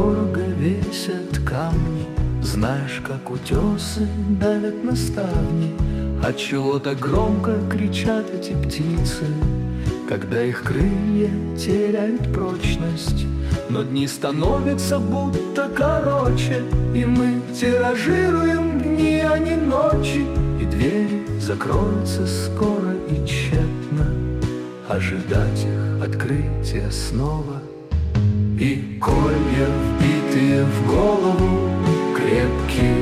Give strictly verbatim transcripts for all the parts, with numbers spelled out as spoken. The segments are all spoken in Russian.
дорого весят камни. Знаешь, как утесы давят на ставни. Отчего так громко кричат эти птицы, когда их крылья теряют прочность? Но дни становятся будто короче, и мы тиражируем дни, а не ночи. И двери закроются скоро, и тщетно ожидать их открытия снова. И колья, вбитые в голову, крепкие,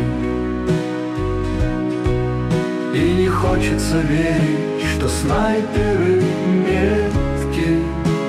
и не хочется верить, что снайперы меткие.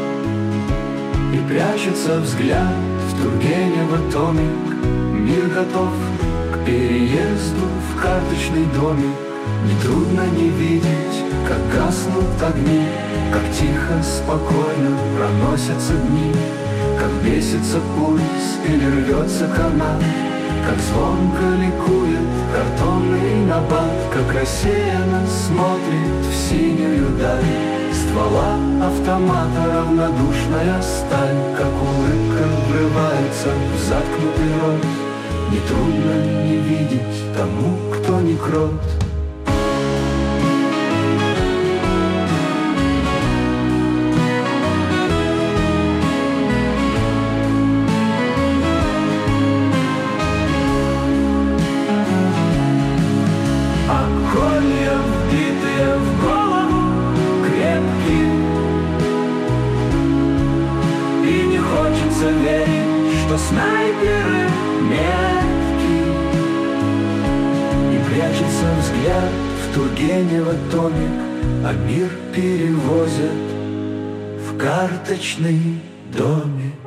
И прячется взгляд в Тургенева томик. Мир готов к переезду в карточный домик. Нетрудно не видеть, как гаснут огни, как тихо, спокойно проносятся дни, как бесится пульс или рвется канат, как звонко ликует картонный набат, как рассеянно смотрит в синюю даль ствола автомата равнодушная сталь, как улыбка врывается в заткнутый рот. Нетрудно не видеть тому, кто не крот. Колья, вбитые в голову, крепкие, и не хочется верить, что снайперы меткие. И прячется взгляд в Тургенева томик, а мир перевозят в карточный домик.